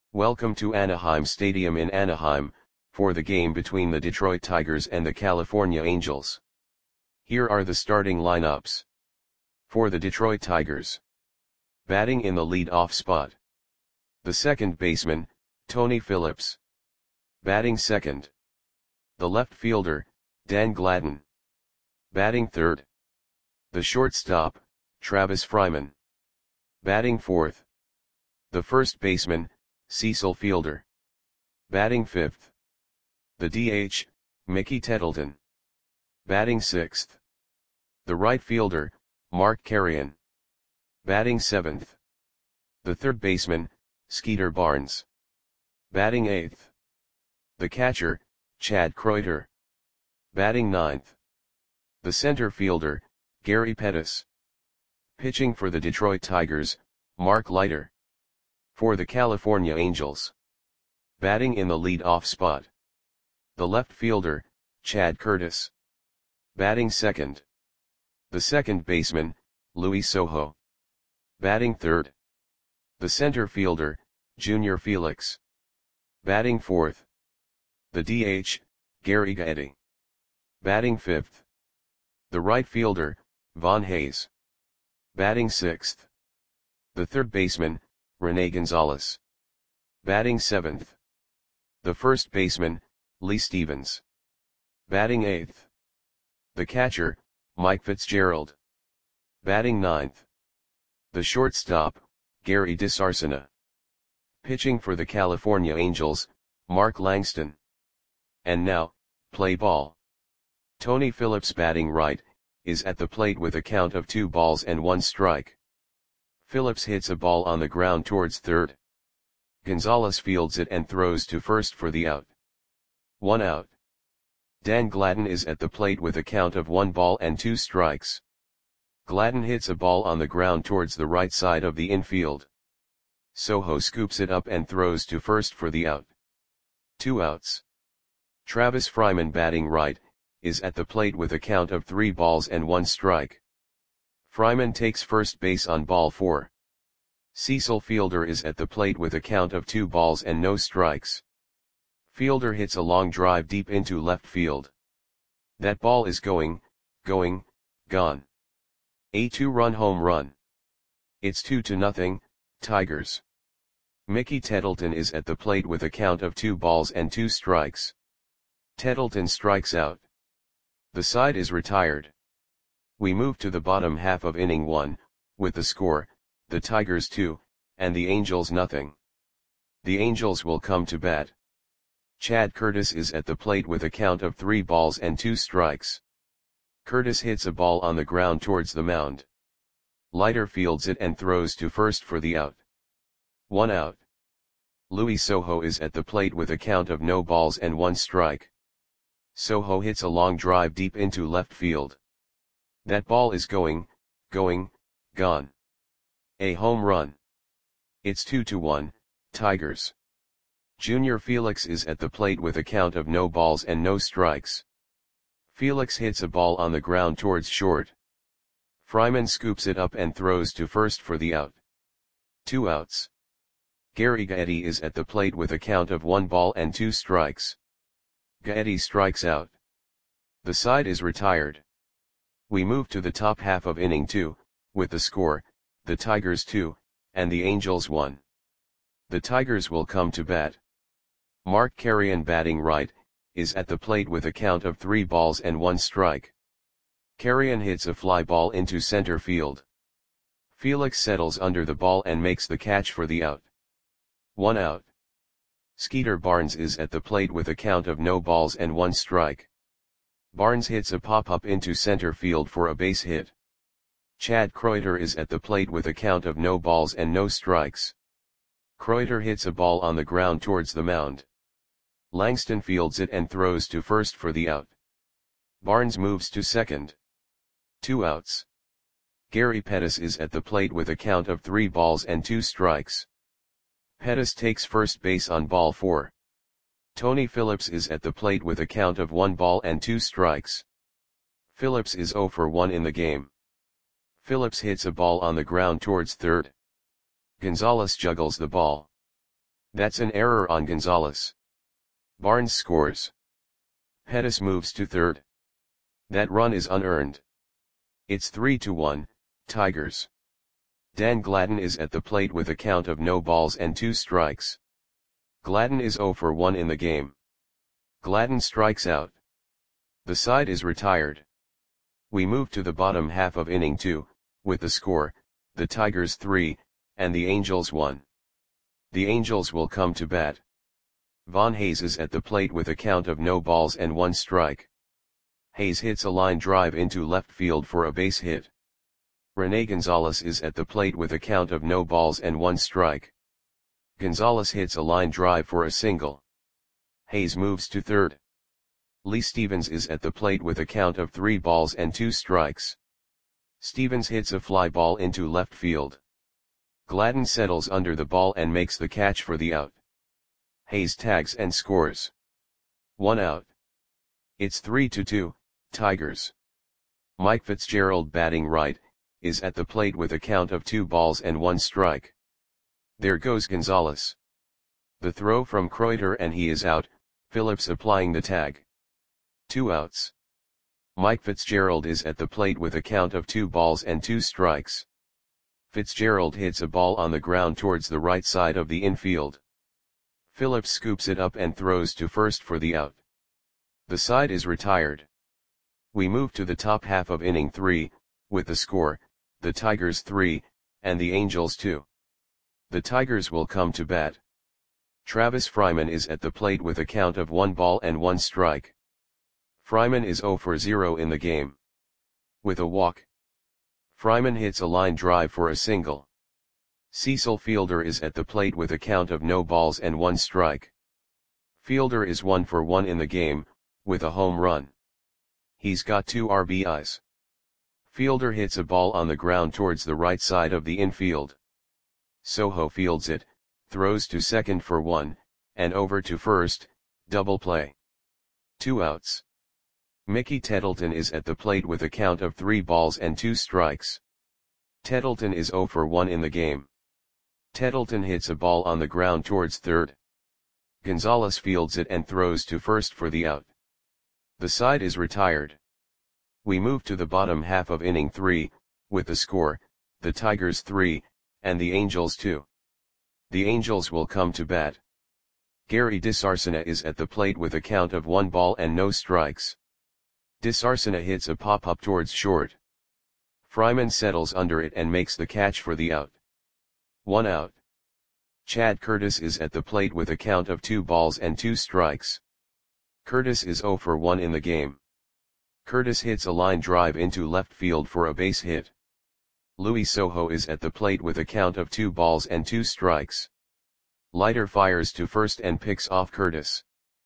Welcome to Anaheim Stadium in Anaheim, for the game between the Detroit Tigers and the California Angels. Here are the starting lineups. For the Detroit Tigers. Batting in the lead-off spot. The second baseman, Tony Phillips. Batting second. The left fielder, Dan Gladden. Batting third. The shortstop, Travis Fryman. Batting fourth. The first baseman, Cecil Fielder. Batting fifth. The DH, Mickey Tettleton. Batting sixth. The right fielder, Mark Carreon. Batting seventh. The third baseman, Skeeter Barnes. Batting eighth. The catcher, Chad Kreuter. Batting ninth. The center fielder, Gary Pettis. Pitching for the Detroit Tigers, Mark Leiter. For the California Angels. Batting in the lead-off spot. The left fielder, Chad Curtis. Batting second. The second baseman, Luis Sojo. Batting third. The center fielder, Junior Felix. Batting fourth. The DH, Gary Gaetti. Batting fifth. The right fielder, Von Hayes. Batting sixth. The third baseman, Rene Gonzalez. Batting seventh. The first baseman, Lee Stevens. Batting eighth. The catcher, Mike Fitzgerald. Batting ninth. The shortstop, Gary DeSarcina. Pitching for the California Angels, Mark Langston. And now, play ball. Tony Phillips batting right, is at the plate with a count of 2 balls and 1 strike. Phillips hits a ball on the ground towards third. Gonzalez fields it and throws to first for the out. 1 out. Dan Gladden is at the plate with a count of 1 ball and 2 strikes. Gladden hits a ball on the ground towards the right side of the infield. Sojo scoops it up and throws to first for the out. 2 outs. Travis Fryman batting right, is at the plate with a count of 3 balls and 1 strike. Fryman takes first base on ball 4. Cecil Fielder is at the plate with a count of 2 balls and no strikes. Fielder hits a long drive deep into left field. That ball is gone. A 2-run home run. It's 2-0, Tigers. Mickey Tettleton is at the plate with a count of 2 balls and 2 strikes. Tettleton strikes out. The side is retired. We move to the bottom half of inning 1, with the score, the Tigers 2, and the Angels nothing. The Angels will come to bat. Chad Curtis is at the plate with a count of 3 balls and 2 strikes. Curtis hits a ball on the ground towards the mound. Leiter fields it and throws to first for the out. 1 out. Luis Sojo is at the plate with a count of no balls and 1 strike. Sojo hits a long drive deep into left field. That ball is gone. A home run. It's 2-1, Tigers. Junior Felix is at the plate with a count of no balls and no strikes. Felix hits a ball on the ground towards short. Fryman scoops it up and throws to first for the out. 2 outs. Gary Gaetti is at the plate with a count of 1 ball and 2 strikes. Gaetti strikes out. The side is retired. We move to the top half of inning 2, with the score, the Tigers 2, and the Angels 1. The Tigers will come to bat. Mark Carreon batting right, is at the plate with a count of 3 balls and 1 strike. Carreon hits a fly ball into center field. Felix settles under the ball and makes the catch for the out. 1 out. Skeeter Barnes is at the plate with a count of no balls and 1 strike. Barnes hits a pop-up into center field for a base hit. Chad Kreuter is at the plate with a count of no balls and no strikes. Kreuter hits a ball on the ground towards the mound. Langston fields it and throws to first for the out. Barnes moves to second. 2 outs. Gary Pettis is at the plate with a count of 3 balls and 2 strikes. Pettis takes first base on ball 4. Tony Phillips is at the plate with a count of 1 ball and 2 strikes. Phillips is 0 for 1 in the game. Phillips hits a ball on the ground towards third. Gonzalez juggles the ball. That's an error on Gonzalez. Barnes scores. Pettis moves to third. That run is unearned. It's 3-1, Tigers. Dan Gladden is at the plate with a count of no balls and 2 strikes. Gladden is 0 for 1 in the game. Gladden strikes out. The side is retired. We move to the bottom half of inning 2, with the score, the Tigers 3, and the Angels 1. The Angels will come to bat. Von Hayes is at the plate with a count of no balls and 1 strike. Hayes hits a line drive into left field for a base hit. Rene Gonzalez is at the plate with a count of no balls and 1 strike. Gonzalez hits a line drive for a single. Hayes moves to third. Lee Stevens is at the plate with a count of 3 balls and 2 strikes. Stevens hits a fly ball into left field. Gladden settles under the ball and makes the catch for the out. Hayes tags and scores. 1 out. It's 3-2, Tigers. Mike Fitzgerald, batting right, is at the plate with a count of 2 balls and 1 strike. There goes Gonzalez. The throw from Kreuter and he is out, Phillips applying the tag. 2 outs. Mike Fitzgerald is at the plate with a count of 2 balls and 2 strikes. Fitzgerald hits a ball on the ground towards the right side of the infield. Phillips scoops it up and throws to first for the out. The side is retired. We move to the top half of inning 3, with the score, the Tigers 3, and the Angels 2. The Tigers will come to bat. Travis Fryman is at the plate with a count of 1 ball and 1 strike. Fryman is 0 for 0 in the game. With a walk. Fryman hits a line drive for a single. Cecil Fielder is at the plate with a count of no balls and 1 strike. Fielder is 1 for 1 in the game, with a home run. He's got 2 RBIs. Fielder hits a ball on the ground towards the right side of the infield. Soho fields it, throws to second for 1, and over to first, double play. 2 outs. Mickey Tettleton is at the plate with a count of 3 balls and 2 strikes. Tettleton is 0 for 1 in the game. Tettleton hits a ball on the ground towards third. Gonzalez fields it and throws to first for the out. The side is retired. We move to the bottom half of inning 3, with the score, the Tigers 3, and the Angels 2. The Angels will come to bat. Gary DeSarcina is at the plate with a count of 1 ball and no strikes. DeSarcina hits a pop-up towards short. Fryman settles under it and makes the catch for the out. 1 out. Chad Curtis is at the plate with a count of 2 balls and 2 strikes. Curtis is 0 for 1 in the game. Curtis hits a line drive into left field for a base hit. Louis Soho is at the plate with a count of 2 balls and 2 strikes. Leiter fires to first and picks off Curtis.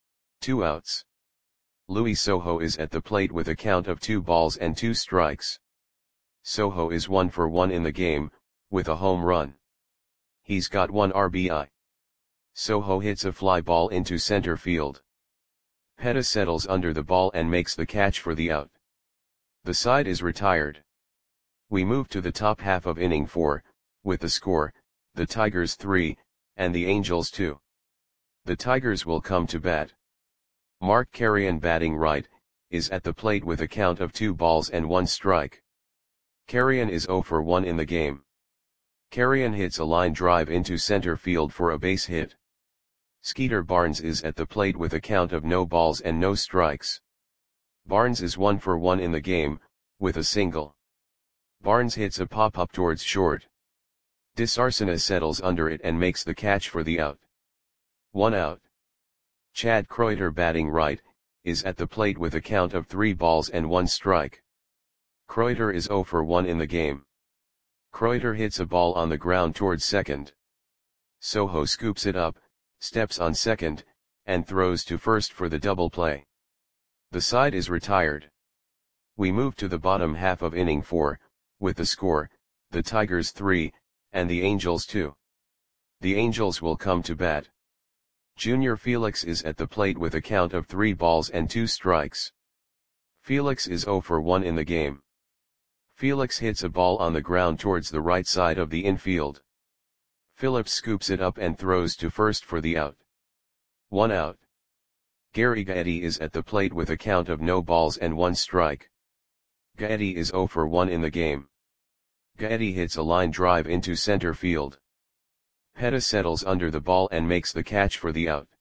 2 outs. Louis Soho is at the plate with a count of 2 balls and 2 strikes. Soho is 1 for 1 in the game, with a home run. He's got 1 RBI. Soho hits a fly ball into center field. Pettis settles under the ball and makes the catch for the out. The side is retired. We move to the top half of inning 4, with the score, the Tigers 3, and the Angels 2. The Tigers will come to bat. Mark Carrion, batting right, is at the plate with a count of 2 balls and 1 strike. Carrion is 0 for 1 in the game. Carrion hits a line drive into center field for a base hit. Skeeter Barnes is at the plate with a count of no balls and no strikes. Barnes is 1 for 1 in the game, with a single. Barnes hits a pop-up towards short. DeSarcina settles under it and makes the catch for the out. 1 out. Chad Kreuter, batting right, is at the plate with a count of 3 balls and 1 strike. Kreuter is 0 for 1 in the game. Kreuter hits a ball on the ground towards second. Soho scoops it up, steps on second, and throws to first for the double play. The side is retired. We move to the bottom half of inning 4, with the score, the Tigers 3, and the Angels 2. The Angels will come to bat. Junior Felix is at the plate with a count of 3 balls and 2 strikes. Felix is 0 for 1 in the game. Felix hits a ball on the ground towards the right side of the infield. Phillips scoops it up and throws to first for the out. 1 out. Gary Gaetti is at the plate with a count of no balls and 1 strike. Gaetti is 0 for 1 in the game. Gaetti hits a line drive into center field. Pettis settles under the ball and makes the catch for the out.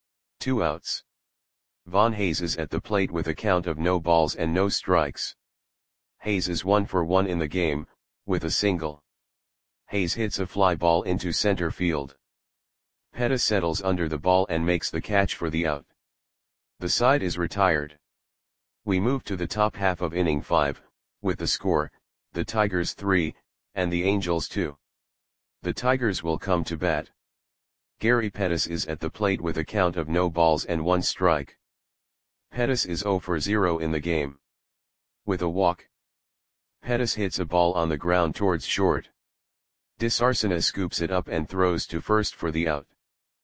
2 outs. Von Hayes is at the plate with a count of no balls and no strikes. Hayes is 1 for 1 in the game, with a single. Hayes hits a fly ball into center field. Pettis settles under the ball and makes the catch for the out. The side is retired. We move to the top half of inning 5, with the score, the Tigers 3, and the Angels 2. The Tigers will come to bat. Gary Pettis is at the plate with a count of no balls and 1 strike. Pettis is 0 for 0 in the game. With a walk, Pettis hits a ball on the ground towards short. DeSarcina scoops it up and throws to first for the out.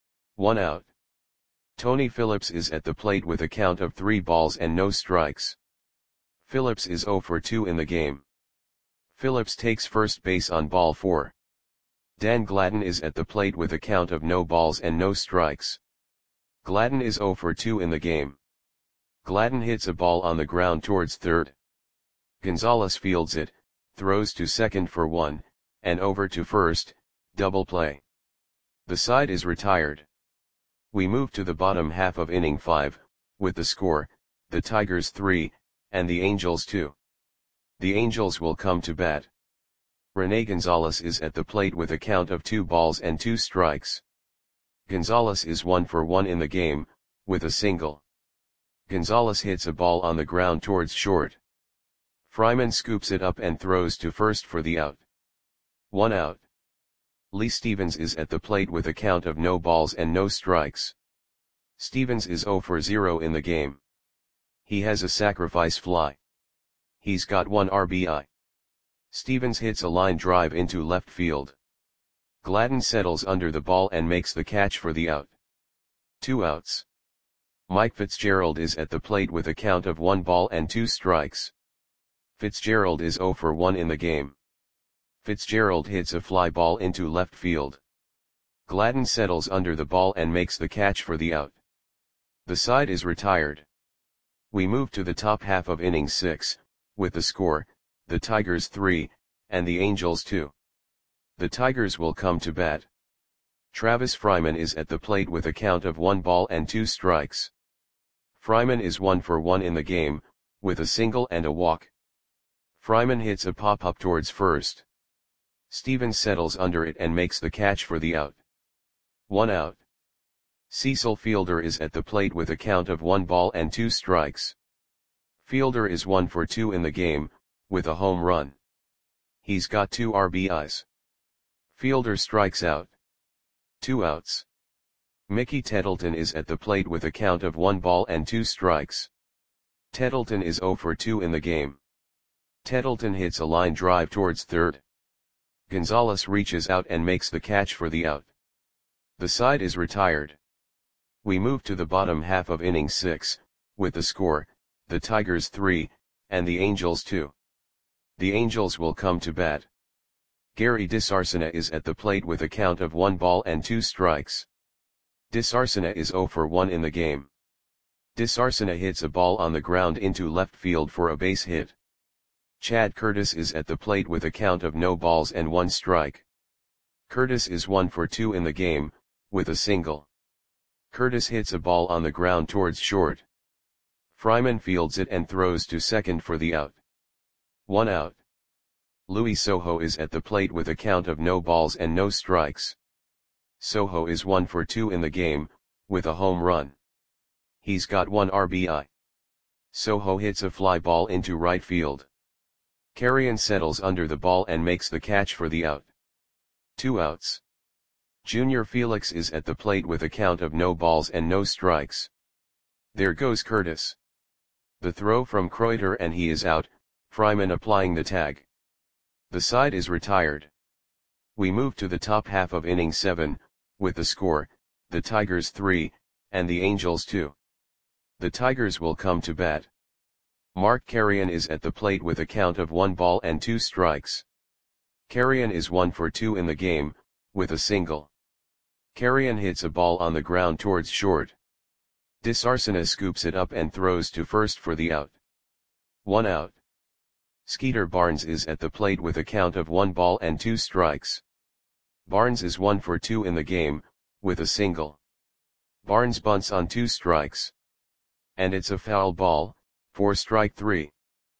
1 out. Tony Phillips is at the plate with a count of 3 balls and no strikes. Phillips is 0 for 2 in the game. Phillips takes first base on ball 4. Dan Gladden is at the plate with a count of no balls and no strikes. Gladden is 0 for 2 in the game. Gladden hits a ball on the ground towards third. Gonzalez fields it, throws to second for 1, and over to first, double play. The side is retired. We move to the bottom half of inning 5, with the score, the Tigers 3, and the Angels 2. The Angels will come to bat. Rene Gonzalez is at the plate with a count of 2 balls and 2 strikes. Gonzalez is 1 for 1 in the game, with a single. Gonzalez hits a ball on the ground towards short. Fryman scoops it up and throws to first for the out. 1 out. Lee Stevens is at the plate with a count of no balls and no strikes. Stevens is 0 for 0 in the game. He has a sacrifice fly. He's got 1 RBI. Stevens hits a line drive into left field. Gladden settles under the ball and makes the catch for the out. 2 outs. Mike Fitzgerald is at the plate with a count of 1 ball and 2 strikes. Fitzgerald is 0 for 1 in the game. Fitzgerald hits a fly ball into left field. Gladden settles under the ball and makes the catch for the out. The side is retired. We move to the top half of inning 6, with the score, the Tigers 3, and the Angels 2. The Tigers will come to bat. Travis Fryman is at the plate with a count of 1 ball and 2 strikes. Fryman is 1 for 1 in the game, with a single and a walk. Fryman hits a pop-up towards first. Stevens settles under it and makes the catch for the out. 1 out. Cecil Fielder is at the plate with a count of 1 ball and 2 strikes. Fielder is 1 for 2 in the game, with a home run. He's got 2 RBIs. Fielder strikes out. 2 outs. Mickey Tettleton is at the plate with a count of 1 ball and 2 strikes. Tettleton is 0 for 2 in the game. Tettleton hits a line drive towards third. Gonzalez reaches out and makes the catch for the out. The side is retired. We move to the bottom half of inning 6, with the score, the Tigers 3, and the Angels 2. The Angels will come to bat. Gary DeSarcina is at the plate with a count of 1 ball and 2 strikes. DeSarcina is 0 for 1 in the game. DeSarcina hits a ball on the ground into left field for a base hit. Chad Curtis is at the plate with a count of no balls and 1 strike. Curtis is 1 for 2 in the game, with a single. Curtis hits a ball on the ground towards short. Fryman fields it and throws to second for the out. 1 out. Louis Soho is at the plate with a count of no balls and no strikes. Soho is 1 for 2 in the game, with a home run. He's got 1 RBI. Soho hits a fly ball into right field. Carrion settles under the ball and makes the catch for the out. 2 outs. Junior Felix is at the plate with a count of no balls and no strikes. There goes Curtis. The throw from Kreuter and he is out, Fryman applying the tag. The side is retired. We move to the top half of inning 7, with the score, the Tigers 3, and the Angels 2. The Tigers will come to bat. Mark Carrion is at the plate with a count of 1 ball and 2 strikes. Carrion is 1 for 2 in the game, with a single. Carrion hits a ball on the ground towards short. Disarsena scoops it up and throws to first for the out. 1 out. Skeeter Barnes is at the plate with a count of 1 ball and 2 strikes. Barnes is 1 for 2 in the game, with a single. Barnes bunts on 2 strikes. And it's a foul ball, for strike 3.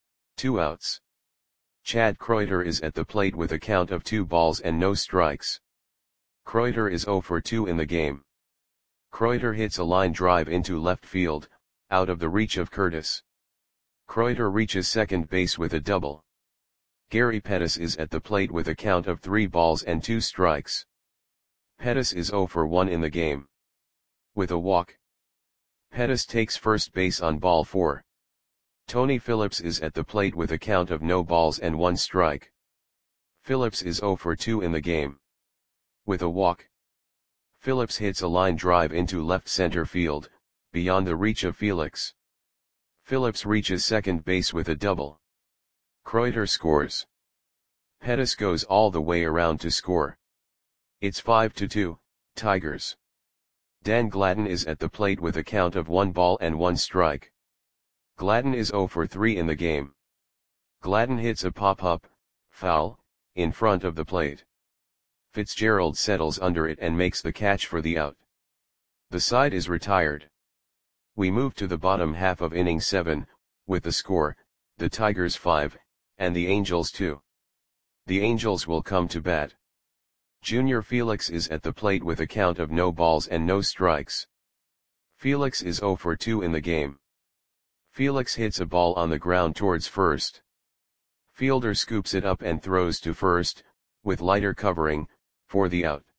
2 outs. Chad Kreuter is at the plate with a count of 2 balls and no strikes. Kreuter is 0 for 2 in the game. Kreuter hits a line drive into left field, out of the reach of Curtis. Kreuter reaches second base with a double. Gary Pettis is at the plate with a count of 3 balls and 2 strikes. Pettis is 0 for 1 in the game. With a walk. Pettis takes first base on ball 4. Tony Phillips is at the plate with a count of no balls and 1 strike. Phillips is 0 for 2 in the game. With a walk. Phillips hits a line drive into left center field, beyond the reach of Felix. Phillips reaches second base with a double. Kreuter scores. Pettis goes all the way around to score. It's 5-2, Tigers. Dan Gladden is at the plate with a count of 1 ball and 1 strike. Gladden is 0 for 3 in the game. Gladden hits a pop-up, foul, in front of the plate. Fitzgerald settles under it and makes the catch for the out. The side is retired. We move to the bottom half of inning 7, with the score, the Tigers 5, and the Angels 2. The Angels will come to bat. Junior Felix is at the plate with a count of no balls and no strikes. Felix is 0 for 2 in the game. Felix hits a ball on the ground towards first. Fielder scoops it up and throws to first, with lighter covering, for the out.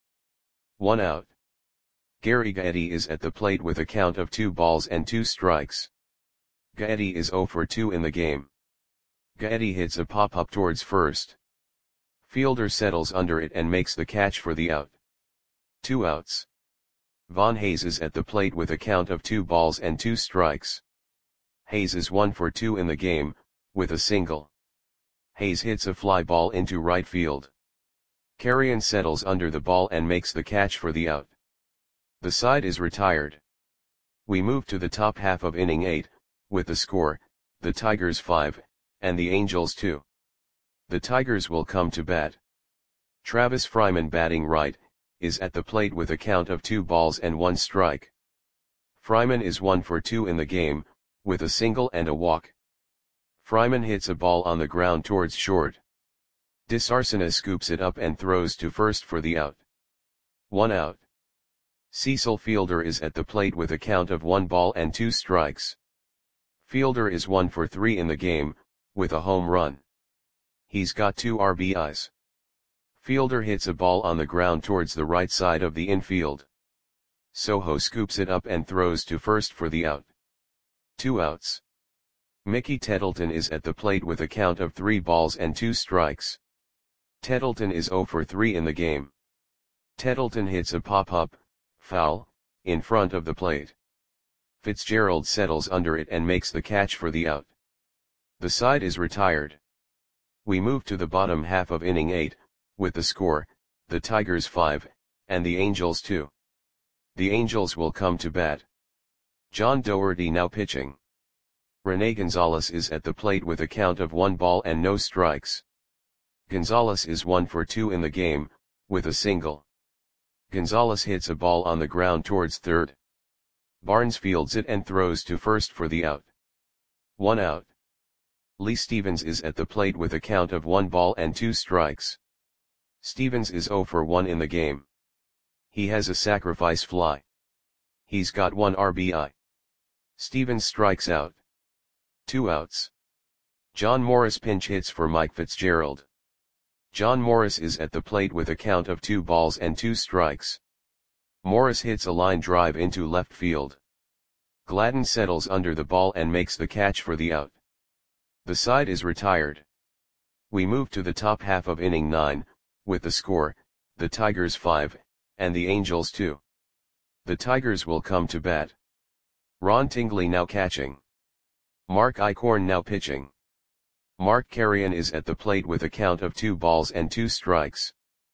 1 out. Gary Gaetti is at the plate with a count of 2 balls and 2 strikes. Gaetti is 0 for 2 in the game. Gaetti hits a pop-up towards first. Fielder settles under it and makes the catch for the out. 2 outs. Von Hayes is at the plate with a count of 2 balls and 2 strikes. Hayes is 1 for 2 in the game, with a single. Hayes hits a fly ball into right field. Carrion settles under the ball and makes the catch for the out. The side is retired. We move to the top half of inning 8, with the score, the Tigers 5, and the Angels 2. The Tigers will come to bat. Travis Fryman, batting right, is at the plate with a count of 2 balls and 1 strike. Fryman is 1 for 2 in the game, with a single and a walk. Fryman hits a ball on the ground towards short. Disarsena scoops it up and throws to first for the out. 1 out. Cecil Fielder is at the plate with a count of 1 ball and 2 strikes. Fielder is 1 for 3 in the game, with a home run. He's got 2 RBIs. Fielder hits a ball on the ground towards the right side of the infield. Soho scoops it up and throws to first for the out. 2 outs. Mickey Tettleton is at the plate with a count of 3 balls and 2 strikes. Tettleton is 0 for 3 in the game. Tettleton hits a pop-up, foul, in front of the plate. Fitzgerald settles under it and makes the catch for the out. The side is retired. We move to the bottom half of inning 8, with the score, the Tigers 5, and the Angels 2. The Angels will come to bat. John Doherty now pitching. Rene Gonzalez is at the plate with a count of 1 ball and no strikes. Gonzalez is 1 for 2 in the game, with a single. Gonzalez hits a ball on the ground towards third. Barnes fields it and throws to first for the out. 1 out. Lee Stevens is at the plate with a count of 1 ball and 2 strikes. Stevens is 0 for 1 in the game. He has a sacrifice fly. He's got 1 RBI. Stevens strikes out. 2 outs. John Morris pinch hits for Mike Fitzgerald. John Morris is at the plate with a count of 2 balls and 2 strikes. Morris hits a line drive into left field. Gladden settles under the ball and makes the catch for the out. The side is retired. We move to the top half of inning 9, with the score, the Tigers 5, and the Angels 2. The Tigers will come to bat. Ron Tingley now catching. Mark Eichhorn now pitching. Mark Carrion is at the plate with a count of 2 balls and 2 strikes.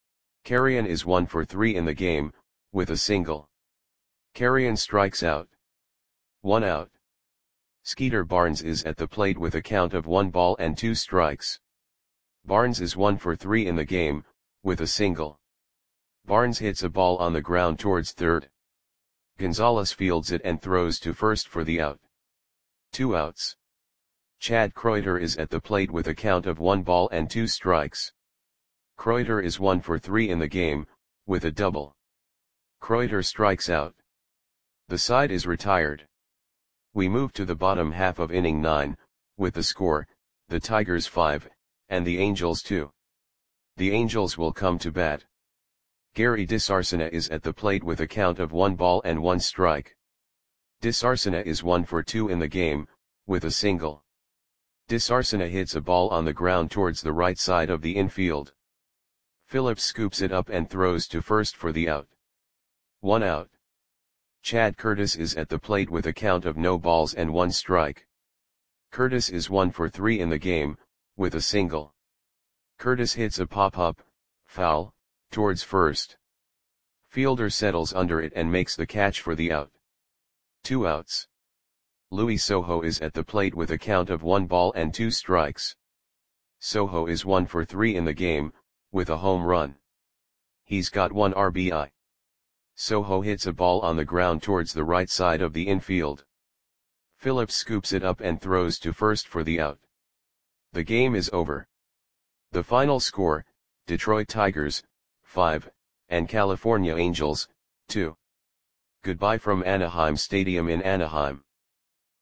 Carrion is 1 for 3 in the game, with a single. Carrion strikes out. 1 out. Skeeter Barnes is at the plate with a count of 1 ball and 2 strikes. Barnes is 1 for 3 in the game, with a single. Barnes hits a ball on the ground towards third. Gonzalez fields it and throws to first for the out. 2 outs. Chad Kreuter is at the plate with a count of 1 ball and 2 strikes. Kreuter is 1 for 3 in the game, with a double. Kreuter strikes out. The side is retired. We move to the bottom half of inning 9, with the score, the Tigers 5, and the Angels 2. The Angels will come to bat. Gary DeSarcina is at the plate with a count of 1 ball and 1 strike. DeSarcina is 1 for 2 in the game, with a single. DeSarcina hits a ball on the ground towards the right side of the infield. Phillips scoops it up and throws to first for the out. 1 out. Chad Curtis is at the plate with a count of no balls and 1 strike. Curtis is 1 for 3 in the game, with a single. Curtis hits a pop-up, foul, towards first. Fielder settles under it and makes the catch for the out. 2 outs. Luis Sojo is at the plate with a count of 1 ball and 2 strikes. Sojo is 1 for 3 in the game, with a home run. He's got 1 RBI. Sojo hits a ball on the ground towards the right side of the infield. Phillips scoops it up and throws to first for the out. The game is over. The final score, Detroit Tigers, 5, and California Angels, 2. Goodbye from Anaheim Stadium in Anaheim.